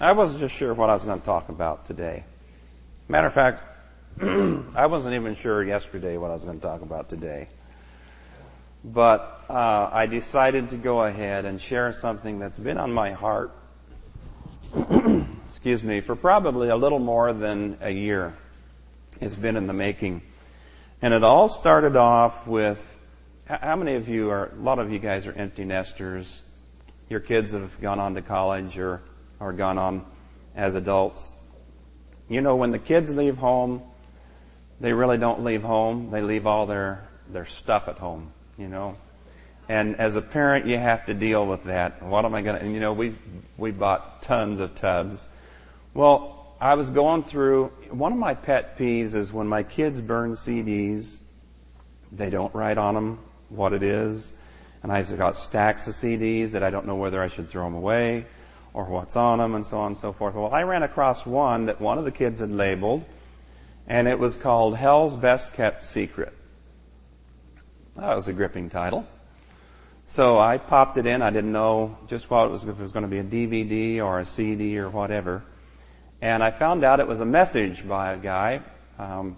I wasn't just sure what I was going to talk about today. Matter of fact, I wasn't even sure yesterday what I was going to talk about today. But I decided to go ahead and share something that's been on my heart, excuse me, for probably a little more than a year. It's been in the making. And it all started off with, how many of you are, a lot of you guys are empty nesters. Your kids have gone on to college or gone on as adults. You know, when the kids leave home, they really don't leave home. They leave all their stuff at home, you know. And as a parent, you have to deal with that. What am I going to, and you know, we bought tons of tubs. Well, I was going through, one of my pet peeves is when my kids burn CDs, they don't write on them what it is. And I've got stacks of CDs that I don't know whether I should throw them away or what's on them and so on and so forth. Well, I ran across one that one of the kids had labeled, and it was called Hell's Best Kept Secret. That was a gripping title. So I popped it in. I didn't know just what it was, if it was going to be a DVD or a CD or whatever. And I found out it was a message by a guy. What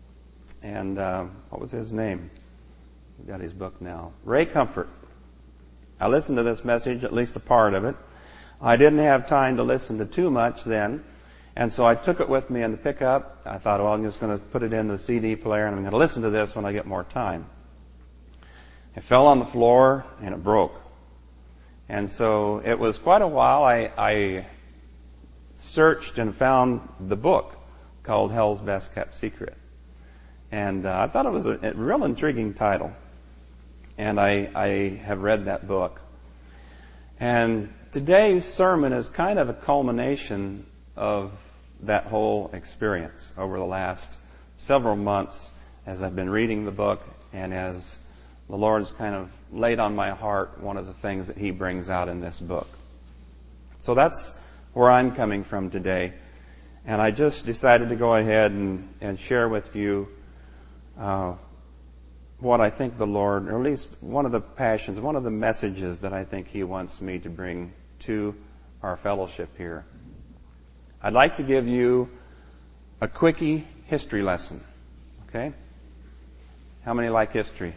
was his name? I've got his book now. Ray Comfort. I listened to this message, at least a part of it. I didn't have time to listen to too much then. And so I took it with me in the pickup. I thought, well, I'm just going to put it in the CD player and I'm going to listen to this when I get more time. It fell on the floor and it broke. And so it was quite a while. I searched and found the book called Hell's Best Kept Secret. And I thought it was a real intriguing title. And I have read that book. And today's sermon is kind of a culmination of that whole experience over the last several months as I've been reading the book and as the Lord's kind of laid on my heart one of the things that He brings out in this book. So that's where I'm coming from today. And I just decided to go ahead and share with you what I think the Lord, or at least one of the passions, one of the messages that I think He wants me to bring to our fellowship here. I'd like to give you a quickie history lesson. Okay? How many like history?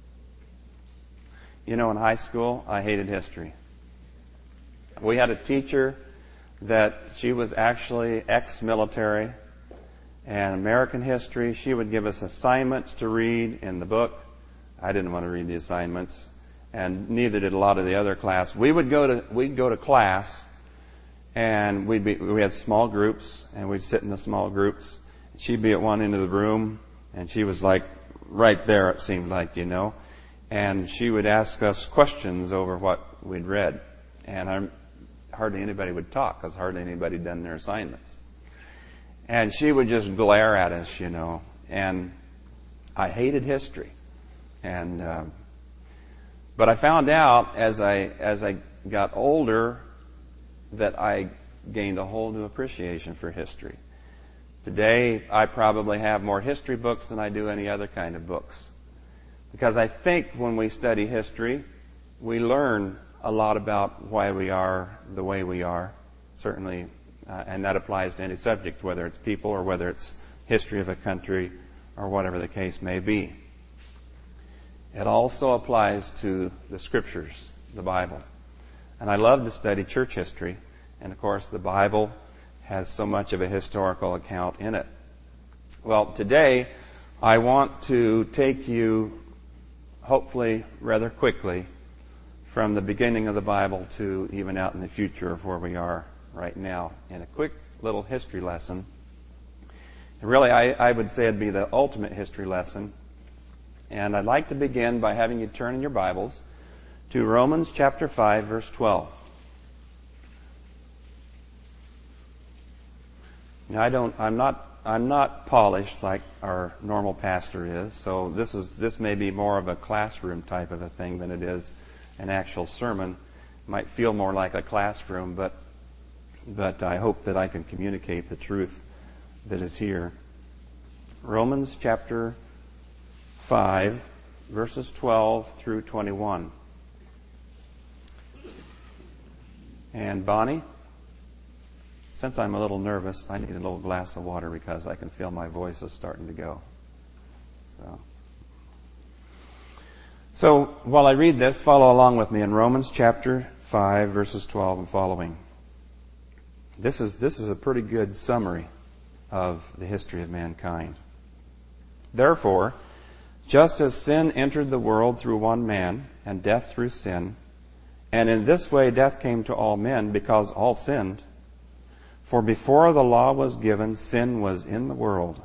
You know, in high school, I hated history. We had a teacher that she was actually ex-military and American history. She would give us assignments to read in the book. I didn't want to read the assignments, and neither did a lot of the other class. We'd go to class, and we had small groups, and we'd sit in the small groups. She'd be at one end of the room, and she was like right there, it seemed like, you know. And she would ask us questions over what we'd read. And hardly anybody would talk because hardly anybody had done their assignments. And she would just glare at us, you know. And I hated history. And but I found out as I got older that I gained a whole new appreciation for history. Today, I probably have more history books than I do any other kind of books. Because I think when we study history, we learn a lot about why we are the way we are, certainly, and that applies to any subject, whether it's people or whether it's history of a country or whatever the case may be. It also applies to the Scriptures, the Bible. And I love to study church history, and of course the Bible has so much of a historical account in it. Well, today I want to take you, hopefully rather quickly, from the beginning of the Bible to even out in the future of where we are right now in a quick little history lesson. And really, I would say it'd be the ultimate history lesson. And I'd like to begin by having you turn in your Bibles to Romans chapter 5, verse 12. Now, I'm not polished like our normal pastor is, so this may be more of a classroom type of a thing than it is an actual sermon. It might feel more like a classroom, but I hope that I can communicate the truth that is here. Romans chapter 5, verses 12 through 21. And Bonnie, Since I'm a little nervous, I need a little glass of water because I can feel my voice is starting to go. So while I read this, follow along with me in Romans chapter 5, verses 12 and following. This is a pretty good summary of the history of mankind. Therefore, just as sin entered the world through one man, and death through sin, and in this way death came to all men because all sinned, for before the law was given, sin was in the world.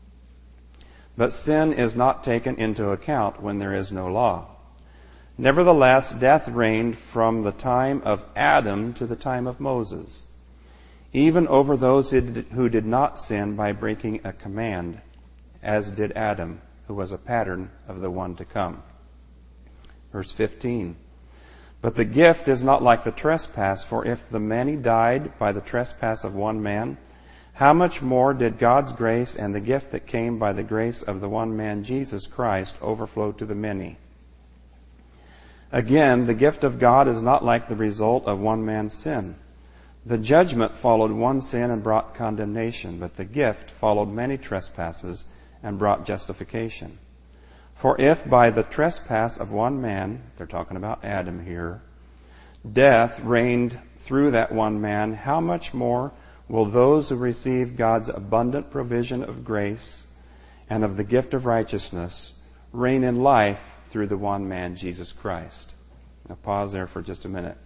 But sin is not taken into account when there is no law. Nevertheless, death reigned from the time of Adam to the time of Moses, even over those who did not sin by breaking a command, as did Adam, who was a pattern of the one to come. Verse 15. But the gift is not like the trespass, for if the many died by the trespass of one man, how much more did God's grace and the gift that came by the grace of the one man, Jesus Christ, overflow to the many? Again, the gift of God is not like the result of one man's sin. The judgment followed one sin and brought condemnation, but the gift followed many trespasses and brought justification. For if by the trespass of one man, they're talking about Adam here, death reigned through that one man, how much more will those who receive God's abundant provision of grace and of the gift of righteousness reign in life through the one man, Jesus Christ? Now pause there for just a minute.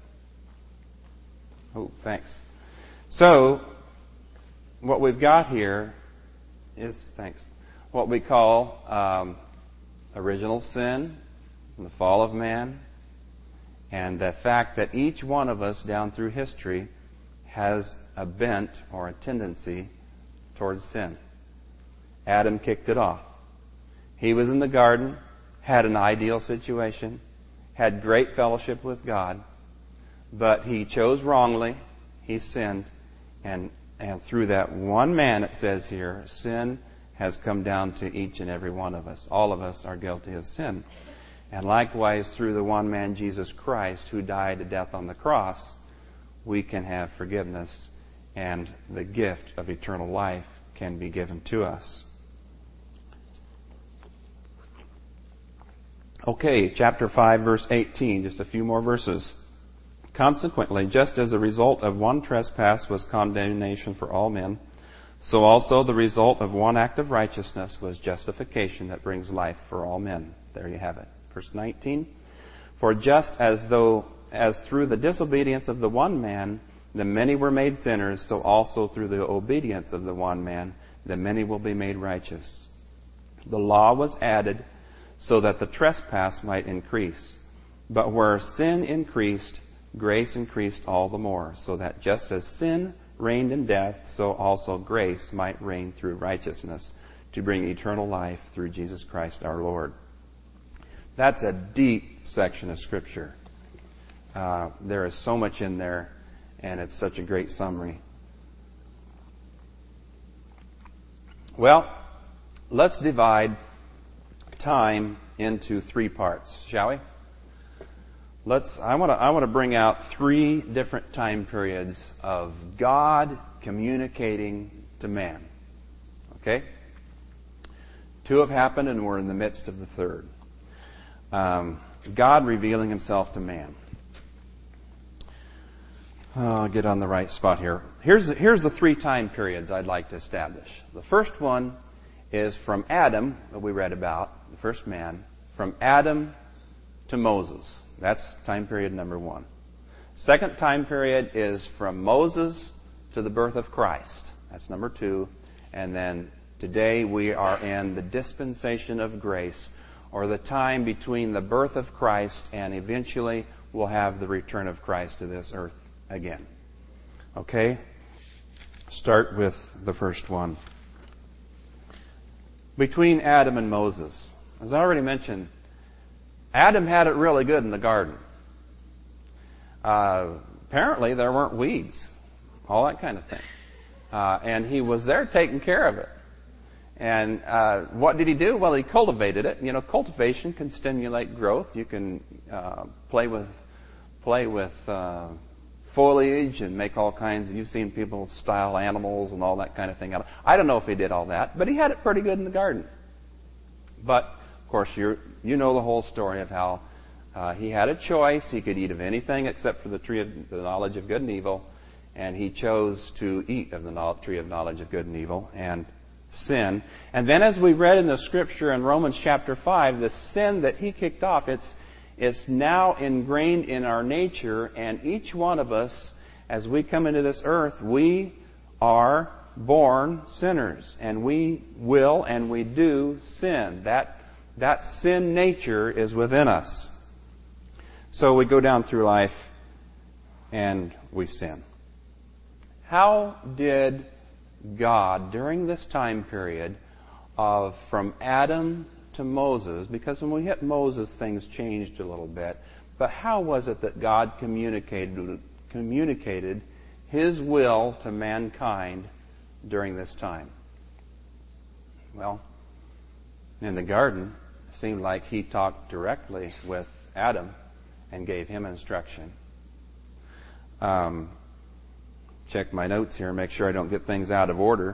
Oh, thanks. So, what we've got here is, what we call original sin, the fall of man, and the fact that each one of us down through history has a bent or a tendency towards sin. Adam kicked it off. He was in the garden, had an ideal situation, had great fellowship with God, but he chose wrongly, he sinned, and through that one man, it says here, sin has come down to each and every one of us. All of us are guilty of sin. And likewise, through the one man, Jesus Christ, who died a death on the cross, we can have forgiveness, and the gift of eternal life can be given to us. Okay, chapter 5, verse 18, just a few more verses. Consequently, just as the result of one trespass was condemnation for all men, so also the result of one act of righteousness was justification that brings life for all men. There you have it. Verse 19. For just as through the disobedience of the one man, the many were made sinners, so also through the obedience of the one man, the many will be made righteous. The law was added so that the trespass might increase. But where sin increased, grace increased all the more, so that just as sin reigned in death, so also grace might reign through righteousness, to bring eternal life through Jesus Christ our Lord. That's a deep section of Scripture. There is so much in there, and it's such a great summary. Well, let's divide time into 3 parts, shall we? I want to bring out 3 different time periods of God communicating to man. Okay? 2 have happened, and we're in the midst of the 3rd. God revealing Himself to man. I'll get on the right spot here. Here's the 3 time periods I'd like to establish. The first one is from Adam, that we read about, the first man, from Adam to Moses. That's time period number 1. Second time period is from Moses to the birth of Christ. That's number 2. And then today we are in the dispensation of grace, or the time between the birth of Christ and eventually we'll have the return of Christ to this earth again. Okay? Start with the first one. Between Adam and Moses. As I already mentioned, Adam had it really good in the garden. Apparently there weren't weeds, all that kind of thing. And he was there taking care of it. And what did he do? Well, he cultivated it. You know, cultivation can stimulate growth. You can play with foliage and make all kinds. You've seen people style animals and all that kind of thing. I don't know if he did all that, but he had it pretty good in the garden. But, of course, you know the whole story of how he had a choice. He could eat of anything except for the tree of the knowledge of good and evil, and he chose to eat of the tree of knowledge of good and evil and sin. And then, as we read in the scripture in Romans chapter 5, the sin that he kicked off, it's now ingrained in our nature, and each one of us, as we come into this earth, we are born sinners, and we will and we do sin. That sin nature is within us. So we go down through life and we sin. How did God, during this time period of from Adam to Moses, because when we hit Moses, things changed a little bit, but how was it that God communicated His will to mankind during this time? Well, in the garden, it seemed like He talked directly with Adam and gave him instruction. Check my notes here, make sure I don't get things out of order.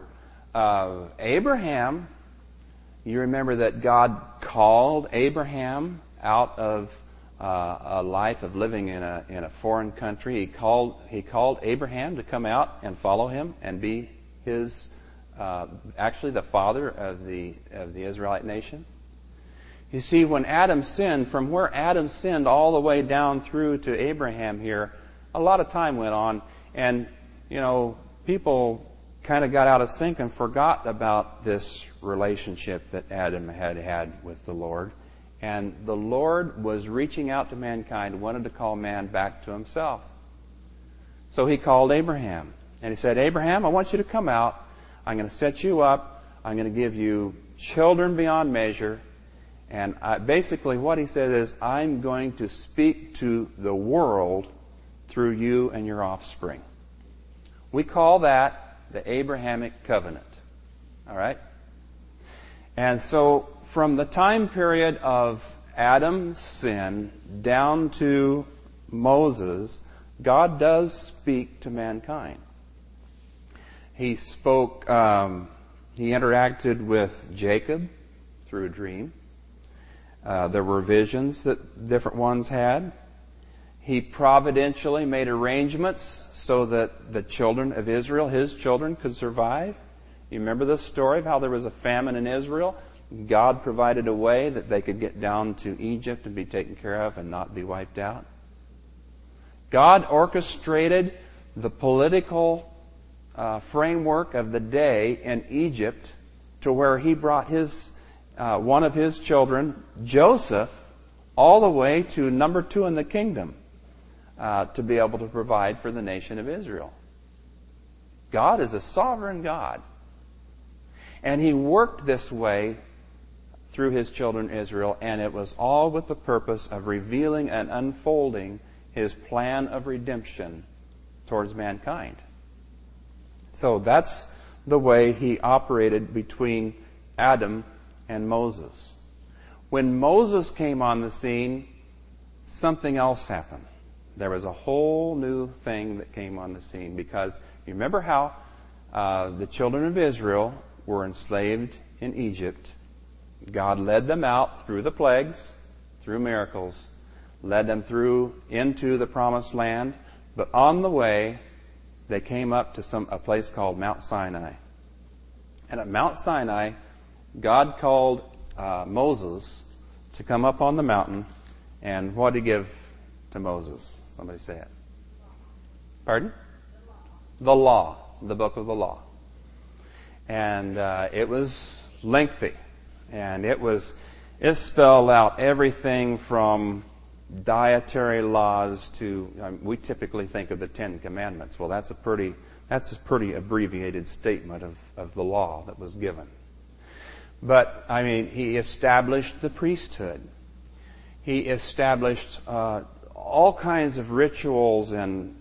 Abraham, you remember that God called Abraham out of a life of living in a foreign country. He called Abraham to come out and follow him and be his actually the father of the Israelite nation. You see, when Adam sinned, from where Adam sinned all the way down through to Abraham here, a lot of time went on, and people kind of got out of sync and forgot about this relationship that Adam had with the Lord. And the Lord was reaching out to mankind, wanted to call man back to himself. So he called Abraham. And he said, Abraham, I want you to come out. I'm going to set you up. I'm going to give you children beyond measure. And basically what he said is, I'm going to speak to the world through you and your offspring. We call that the Abrahamic covenant. All right? And so from the time period of Adam's sin down to Moses, God does speak to mankind. He spoke, he interacted with Jacob through a dream. There were visions that different ones had. He providentially made arrangements so that the children of Israel, his children, could survive. You remember the story of how there was a famine in Israel? God provided a way that they could get down to Egypt and be taken care of and not be wiped out. God orchestrated the political framework of the day in Egypt to where He brought one of His children, Joseph, all the way to number 2 in the kingdom to be able to provide for the nation of Israel. God is a sovereign God. And He worked this way through His children Israel, and it was all with the purpose of revealing and unfolding His plan of redemption towards mankind. So that's the way He operated between Adam and Moses. When Moses came on the scene, something else happened. There was a whole new thing that came on the scene, because you remember how the children of Israel were enslaved in Egypt. God led them out through the plagues, through miracles, led them into the promised land, but on the way they came up to a place called Mount Sinai. And at Mount Sinai, God called Moses to come up on the mountain, and what did He give to Moses? Somebody say it. Pardon? The law. The book of the law. And it was lengthy. And it spelled out everything from dietary laws to, we typically think of the Ten Commandments. Well, that's a pretty abbreviated statement of the law that was given. But, He established the priesthood. He established all kinds of rituals and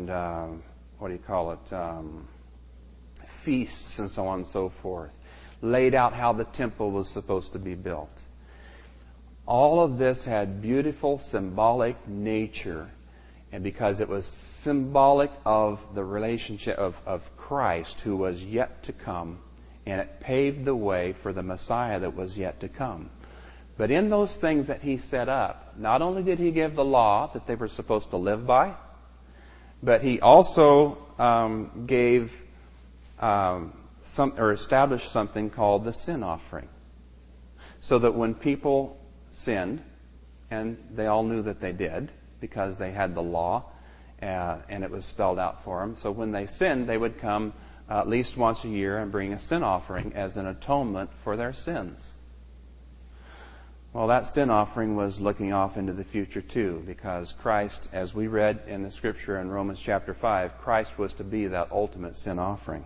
feasts and so on and so forth. Laid out how the temple was supposed to be built. All of this had beautiful symbolic nature And because it was symbolic of the relationship of Christ who was yet to come, and it paved the way for the Messiah that was yet to come. But in those things that he set up, not only did he give the law that they were supposed to live by, but he also gave established something called the sin offering. So that when people sinned, and they all knew that they did, because they had the law, and it was spelled out for them. So when they sinned, they would come at least once a year and bring a sin offering as an atonement for their sins. Well, that sin offering was looking off into the future too, because Christ, as we read in the scripture in Romans chapter 5, Christ was to be that ultimate sin offering.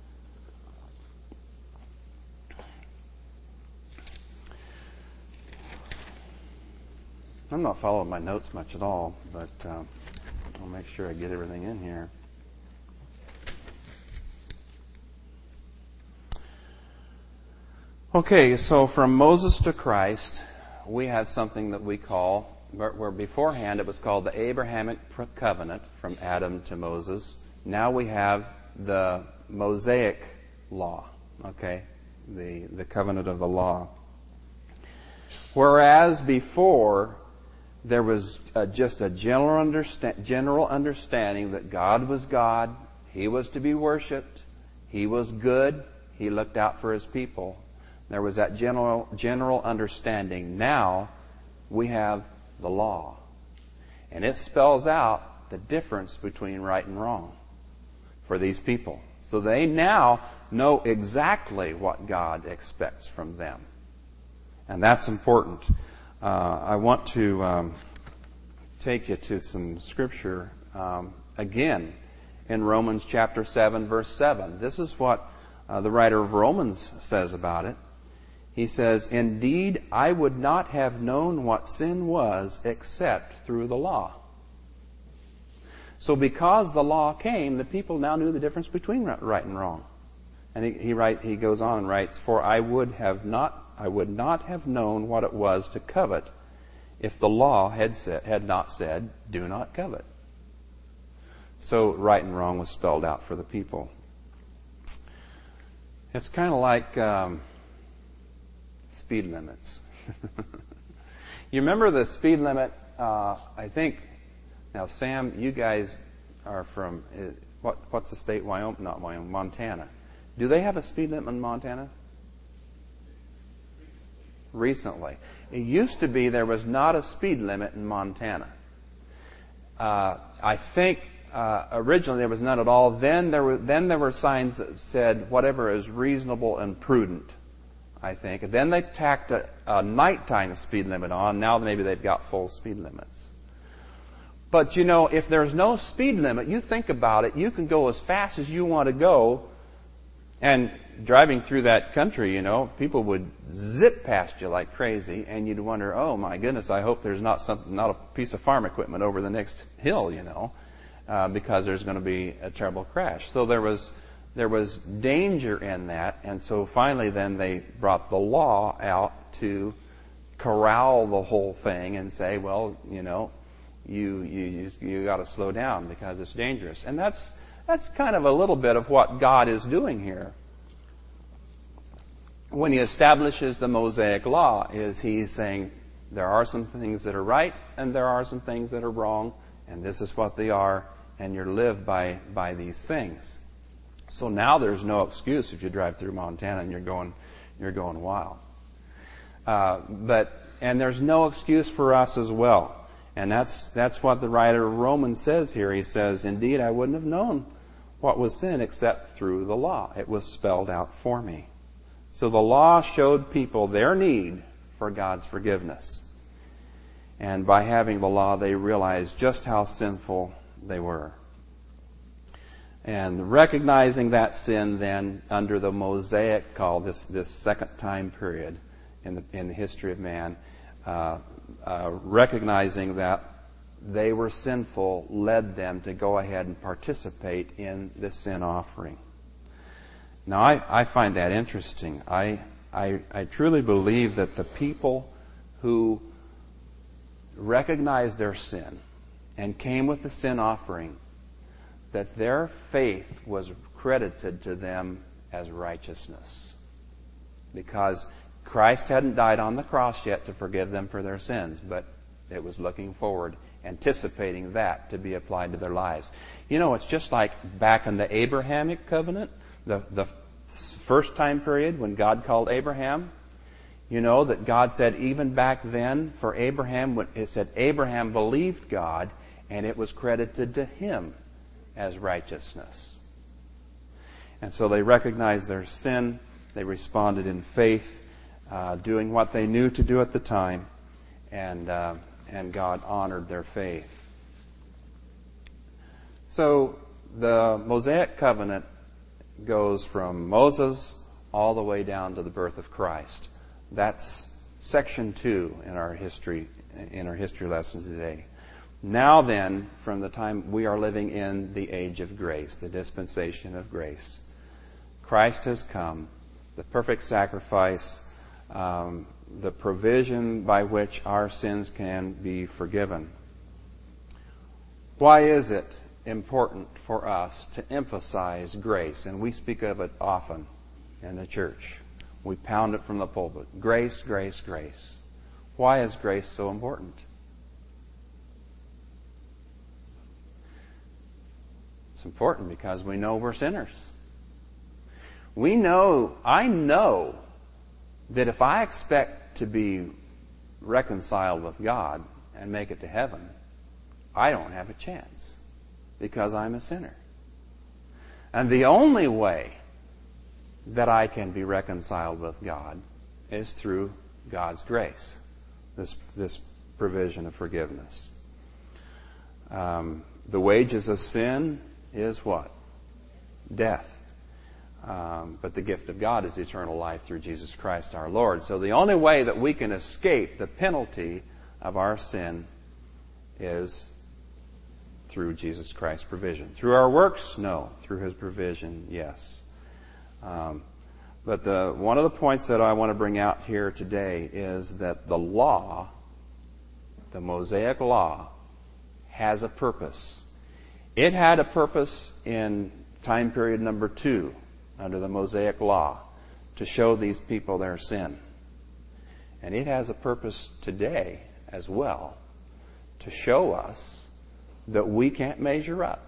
I'm not following my notes much at all, but I'll make sure I get everything in here. Okay, so from Moses to Christ, we had something that we call, where beforehand it was called the Abrahamic covenant from Adam to Moses. Now we have the Mosaic law, okay, the covenant of the law. Whereas before, there was just a general understanding that God was God, He was to be worshipped, He was good, He looked out for His people. There was that general understanding. Now we have the law, and it spells out the difference between right and wrong for these people. So they now know exactly what God expects from them, and that's important. I want to take you to some scripture again in Romans chapter 7, verse 7. This is what the writer of Romans says about it. He says, "Indeed, I would not have known what sin was except through the law." So because the law came, the people now knew the difference between right and wrong. And he goes on and writes, "For I would not have known what it was to covet if the law had not said, 'Do not covet.'" So right and wrong was spelled out for the people. It's kind of like speed limits. You remember the speed limit? I think now, Sam, you guys are from what's the state? Montana. Do they have a speed limit in Montana? Recently. It used to be there was not a speed limit in Montana. I think originally there was none at all. Then there were signs that said whatever is reasonable and prudent, I think. And then they tacked a nighttime speed limit on. Now maybe they've got full speed limits. But if there's no speed limit, you think about it, you can go as fast as you want to go. And driving through that country, people would zip past you like crazy, and you'd wonder, oh my goodness, I hope there's not a piece of farm equipment over the next hill, because there's going to be a terrible crash. So there was danger in that, and so finally then they brought the law out to corral the whole thing and say, well, you got to slow down because it's dangerous. And that's kind of a little bit of what God is doing here. When He establishes the Mosaic law, He's saying there are some things that are right and there are some things that are wrong, and this is what they are, and you're lived by these things. So now there's no excuse if you drive through Montana and you're going wild. And there's no excuse for us as well. And that's what the writer of Romans says here. He says, "Indeed, I wouldn't have known what was sin except through the law. It was spelled out for me." So the law showed people their need for God's forgiveness. And by having the law, they realized just how sinful they were. And recognizing that sin then under the Mosaic call, this second time period in the history of man, recognizing that they were sinful led them to go ahead and participate in the sin offering. Now, I find that interesting. I truly believe that the people who recognized their sin and came with the sin offering, that their faith was credited to them as righteousness. Because Christ hadn't died on the cross yet to forgive them for their sins, but it was looking forward, anticipating that to be applied to their lives. You know, it's just like back in the Abrahamic covenant, the first time period when God called Abraham. You know that God said even back then for Abraham, it said Abraham believed God and it was credited to him as righteousness. And so they recognized their sin. They responded in faith, doing what they knew to do at the time, and God honored their faith. So the Mosaic covenant goes from Moses all the way down to the birth of Christ. That's section 2 in our history lesson today. Now then, from the time we are living in the age of grace, the dispensation of grace, Christ has come, the perfect sacrifice, the provision by which our sins can be forgiven. Why is it important for us to emphasize grace? And we speak of it often in the church. We pound it from the pulpit. Grace, grace, grace. Why is grace so important? It's important because we know we're sinners. I know that if I expect to be reconciled with God and make it to heaven, I don't have a chance because I'm a sinner. And the only way that I can be reconciled with God is through God's grace, this provision of forgiveness. The wages of sin is what? Death. But the gift of God is eternal life through Jesus Christ our Lord. So the only way that we can escape the penalty of our sin is through Jesus Christ's provision. Through our works? No. Through His provision, yes. But one of the points that I want to bring out here today is that the law, the Mosaic law, has a purpose. It had a purpose in time period number 2 under the Mosaic law to show these people their sin. And it has a purpose today as well to show us that we can't measure up.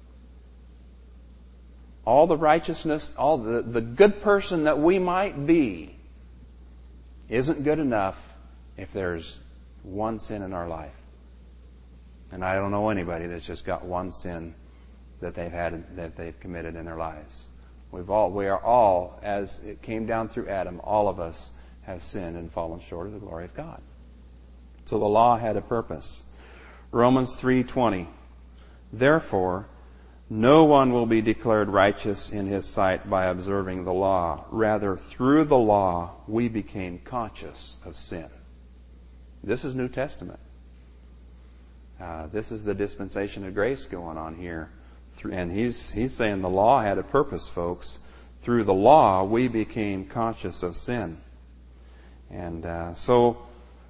All the righteousness, all the good person that we might be isn't good enough if there's one sin in our life. And I don't know anybody that's just got one sin that they've committed in their lives. We are all, as it came down through Adam, all of us have sinned and fallen short of the glory of God. So the law had a purpose. Romans 3:20. Therefore, no one will be declared righteous in his sight by observing the law. Rather, through the law, we became conscious of sin. This is New Testament. This is the dispensation of grace going on here. And he's saying the law had a purpose, folks. Through the law, we became conscious of sin. And so,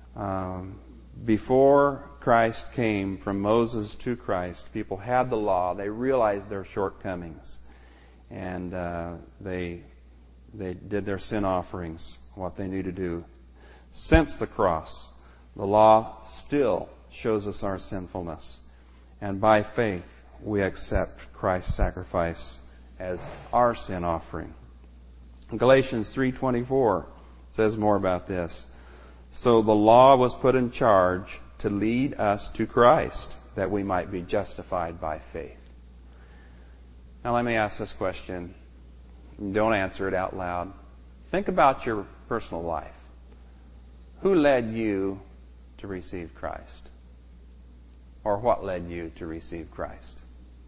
before Christ came, from Moses to Christ, people had the law. They realized their shortcomings. And they did their sin offerings, what they knew to do. Since the cross, the law still shows us our sinfulness. And by faith, we accept Christ's sacrifice as our sin offering. Galatians 3:24 says more about this. So the law was put in charge to lead us to Christ, that we might be justified by faith. Now let me ask this question. Don't answer it out loud. Think about your personal life. Who led you to receive Christ? Or what led you to receive Christ?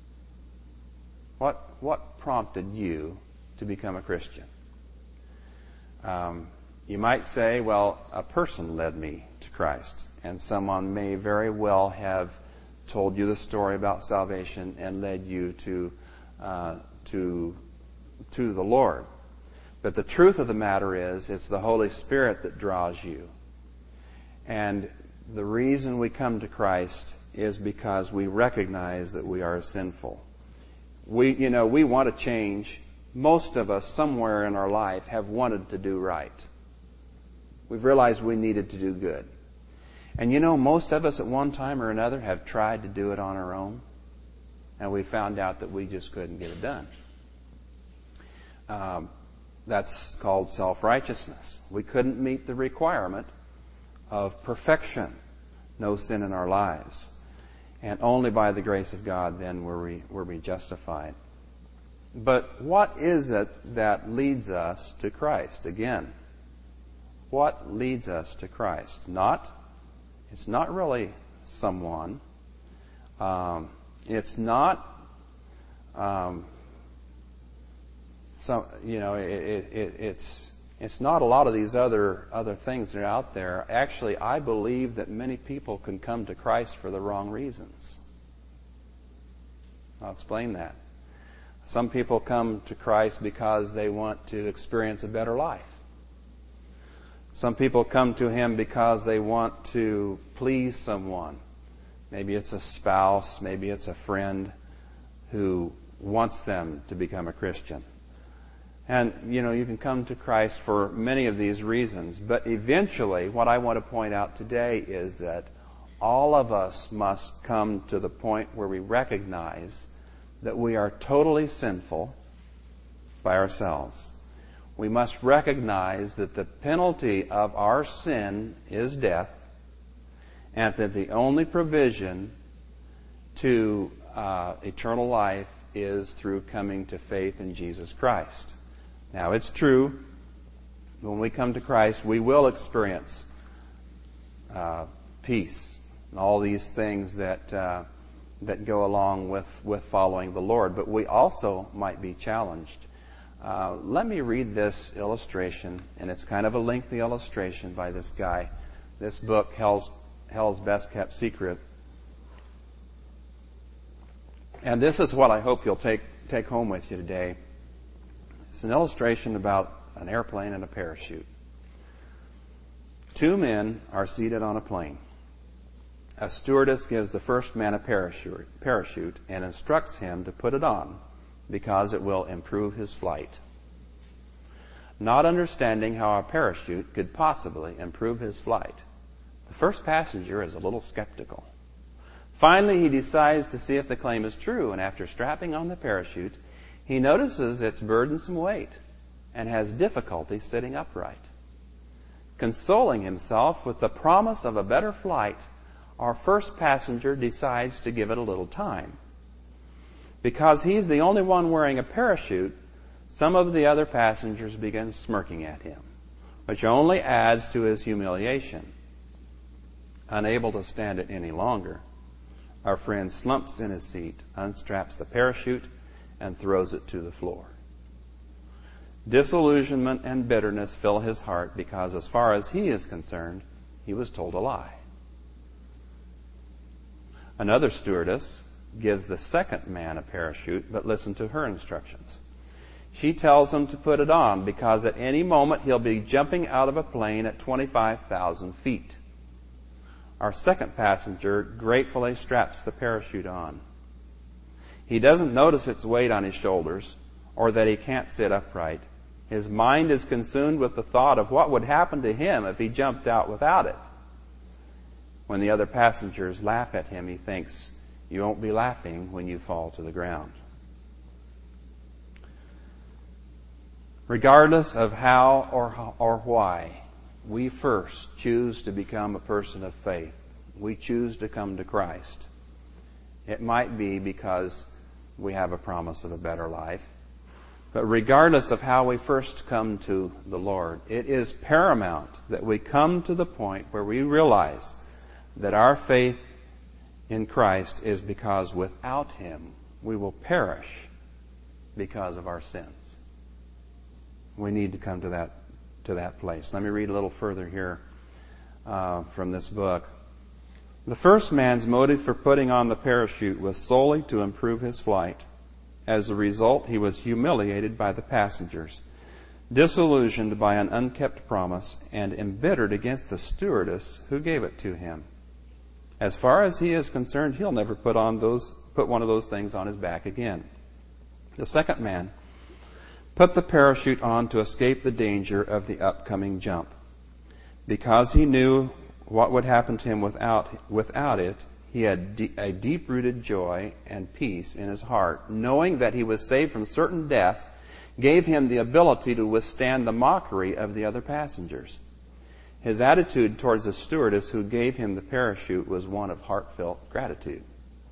What prompted you to become a Christian? You might say, well, a person led me to Christ. And someone may very well have told you the story about salvation and led you to the Lord. But the truth of the matter is, it's the Holy Spirit that draws you. And the reason we come to Christ is because we recognize that we are sinful. We want to change. Most of us, somewhere in our life, have wanted to do right. We've realized we needed to do good. And most of us at one time or another have tried to do it on our own, and we found out that we just couldn't get it done. That's called self-righteousness. We couldn't meet the requirement of perfection, no sin in our lives. And only by the grace of God then were we justified. But what is it that leads us to Christ? Again, what leads us to Christ? It's not really someone. It's not it's not a lot of these other things that are out there. Actually, I believe that many people can come to Christ for the wrong reasons. I'll explain that. Some people come to Christ because they want to experience a better life. Some people come to Him because they want to please someone. Maybe it's a spouse, maybe it's a friend who wants them to become a Christian. And, you can come to Christ for many of these reasons. But eventually, what I want to point out today is that all of us must come to the point where we recognize that we are totally sinful by ourselves. We must recognize that the penalty of our sin is death, and that the only provision to eternal life is through coming to faith in Jesus Christ. Now, it's true, when we come to Christ, we will experience peace and all these things that go along with following the Lord. But we also might be challenged. Let me read this illustration, and it's kind of a lengthy illustration by this guy. This book, Hell's Best Kept Secret. And this is what I hope you'll take home with you today. It's an illustration about an airplane and a parachute. Two men are seated on a plane. A stewardess gives the first man a parachute and instructs him to put it on because it will improve his flight. Not understanding how a parachute could possibly improve his flight, the first passenger is a little skeptical. Finally, he decides to see if the claim is true, and after strapping on the parachute, he notices its burdensome weight and has difficulty sitting upright. Consoling himself with the promise of a better flight, our first passenger decides to give it a little time. Because he's the only one wearing a parachute, some of the other passengers begin smirking at him, which only adds to his humiliation. Unable to stand it any longer, our friend slumps in his seat, unstraps the parachute, and throws it to the floor. Disillusionment and bitterness fill his heart because, as far as he is concerned, he was told a lie. Another stewardess gives the second man a parachute, but listen to her instructions. She tells him to put it on because at any moment he'll be jumping out of a plane at 25,000 feet. Our second passenger gratefully straps the parachute on. He doesn't notice its weight on his shoulders or that he can't sit upright. His mind is consumed with the thought of what would happen to him if he jumped out without it. When the other passengers laugh at him, he thinks, "You won't be laughing when you fall to the ground." Regardless of how or why we first choose to become a person of faith, we choose to come to Christ. It might be because we have a promise of a better life. But regardless of how we first come to the Lord, it is paramount that we come to the point where we realize that our faith in Christ is because without Him we will perish because of our sins. We need to come to that place. Let me read a little further here from this book. The first man's motive for putting on the parachute was solely to improve his flight. As a result, he was humiliated by the passengers, disillusioned by an unkept promise, and embittered against the stewardess who gave it to him. As far as he is concerned, he'll never put one of those things on his back again. The second man put the parachute on to escape the danger of the upcoming jump. Because he knew what would happen to him without it, he had a deep-rooted joy and peace in his heart. Knowing that he was saved from certain death gave him the ability to withstand the mockery of the other passengers. His attitude towards the stewardess who gave him the parachute was one of heartfelt gratitude.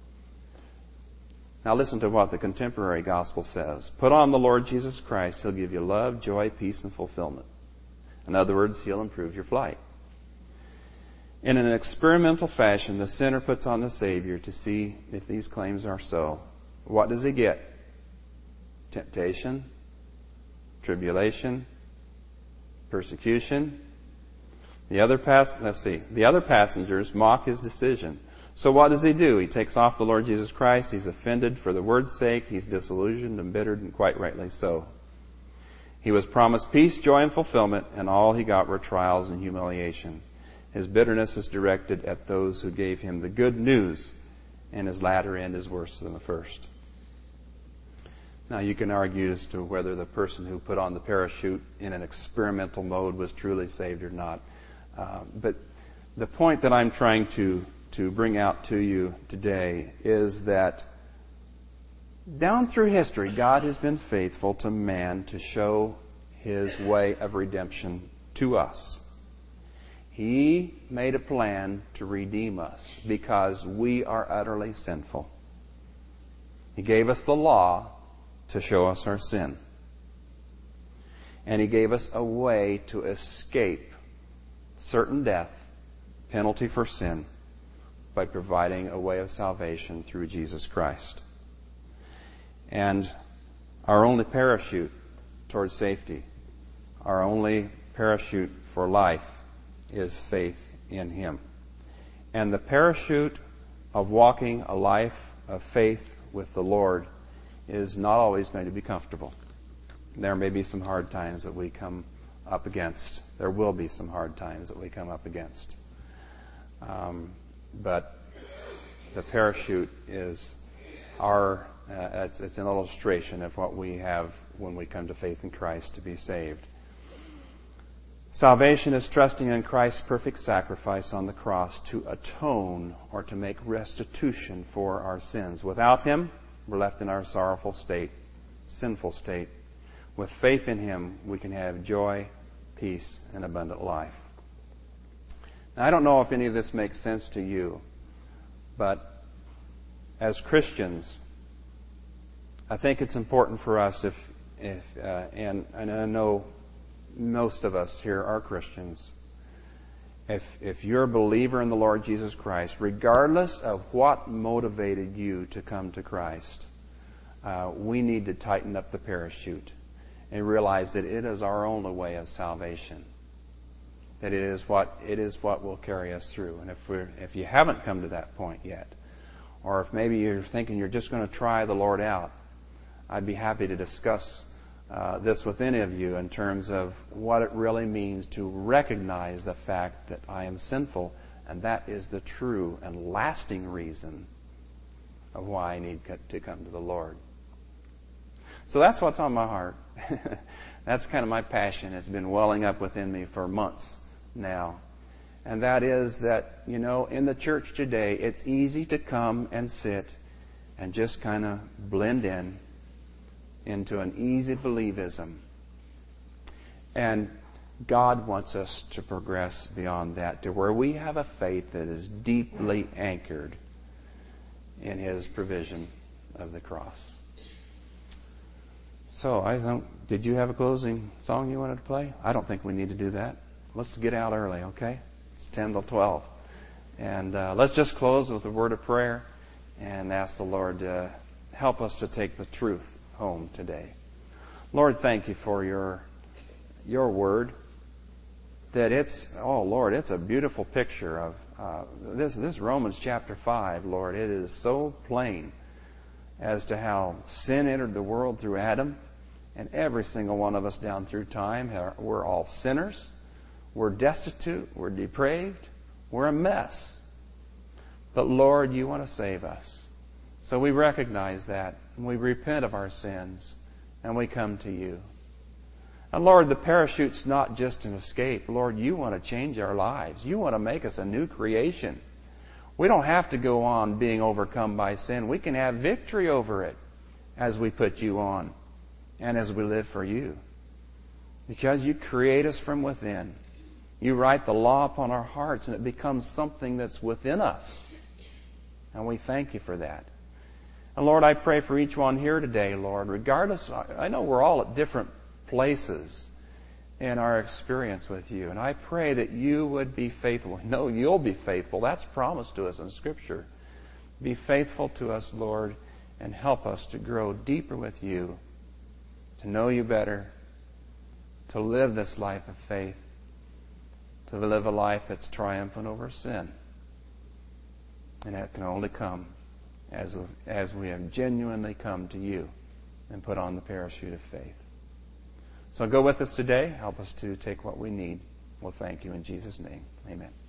Now listen to what the contemporary gospel says. Put on the Lord Jesus Christ. He'll give you love, joy, peace, and fulfillment. In other words, He'll improve your flight. In an experimental fashion, the sinner puts on the Savior to see if these claims are so. What does he get? Temptation, tribulation, persecution. The other passengers mock his decision. So what does he do? He takes off the Lord Jesus Christ. He's offended for the word's sake. He's disillusioned, embittered, and quite rightly so. He was promised peace, joy, and fulfillment, and all he got were trials and humiliation. His bitterness is directed at those who gave him the good news, and his latter end is worse than the first. Now, you can argue as to whether the person who put on the parachute in an experimental mode was truly saved or not. But the point that I'm trying to bring out to you today is that down through history, God has been faithful to man to show His way of redemption to us. He made a plan to redeem us because we are utterly sinful. He gave us the law to show us our sin. And He gave us a way to escape certain death, penalty for sin, by providing a way of salvation through Jesus Christ. And our only parachute towards safety, our only parachute for life, is faith in Him. And the parachute of walking a life of faith with the Lord is not always going to be comfortable. There may be some hard times that we come up against. There will be some hard times that we come up against. But the parachute is it's an illustration of what we have when we come to faith in Christ to be saved. Salvation is trusting in Christ's perfect sacrifice on the cross to atone or to make restitution for our sins. Without Him, we're left in our sorrowful state, sinful state. With faith in Him, we can have joy, peace, and abundant life. Now, I don't know if any of this makes sense to you, but as Christians, I think it's important for us and I know most of us here are Christians. If you're a believer in the Lord Jesus Christ, regardless of what motivated you to come to Christ, we need to tighten up the parachute and realize that it is our only way of salvation. That it is what will carry us through. And if you haven't come to that point yet, or if maybe you're thinking you're just going to try the Lord out, I'd be happy to discuss this with any of you in terms of what it really means to recognize the fact that I am sinful, and that is the true and lasting reason of why I need to come to the Lord. So that's what's on my heart. That's kind of my passion. It's been welling up within me for months now. And that is that, in the church today, it's easy to come and sit and just kind of blend into an easy believism. And God wants us to progress beyond that to where we have a faith that is deeply anchored in His provision of the cross. So, did you have a closing song you wanted to play? I don't think we need to do that. Let's get out early, okay? It's 10 till 12. And let's just close with a word of prayer and ask the Lord to help us to take the truth home today. Lord, thank You for Your word. That it's a beautiful picture of this Romans chapter 5, Lord. It is so plain as to how sin entered the world through Adam, and every single one of us down through time, we're all sinners. We're destitute. We're depraved. We're a mess. But Lord, you want to save us. So we recognize that, and we repent of our sins, and we come to you. And Lord, the parachute's not just an escape. Lord, you want to change our lives. You want to make us a new creation. We don't have to go on being overcome by sin. We can have victory over it as we put you on and as we live for you. Because you create us from within. You write the law upon our hearts, and it becomes something that's within us. And we thank you for that. And Lord, I pray for each one here today, Lord, regardless, I know we're all at different places in our experience with you. And I pray that you would be faithful. No, you'll be faithful. That's promised to us in Scripture. Be faithful to us, Lord, and help us to grow deeper with you, to know you better, to live this life of faith, to live a life that's triumphant over sin. And that can only come as we have genuinely come to you and put on the parachute of faith. So go with us today. Help us to take what we need. We'll thank you in Jesus' name. Amen.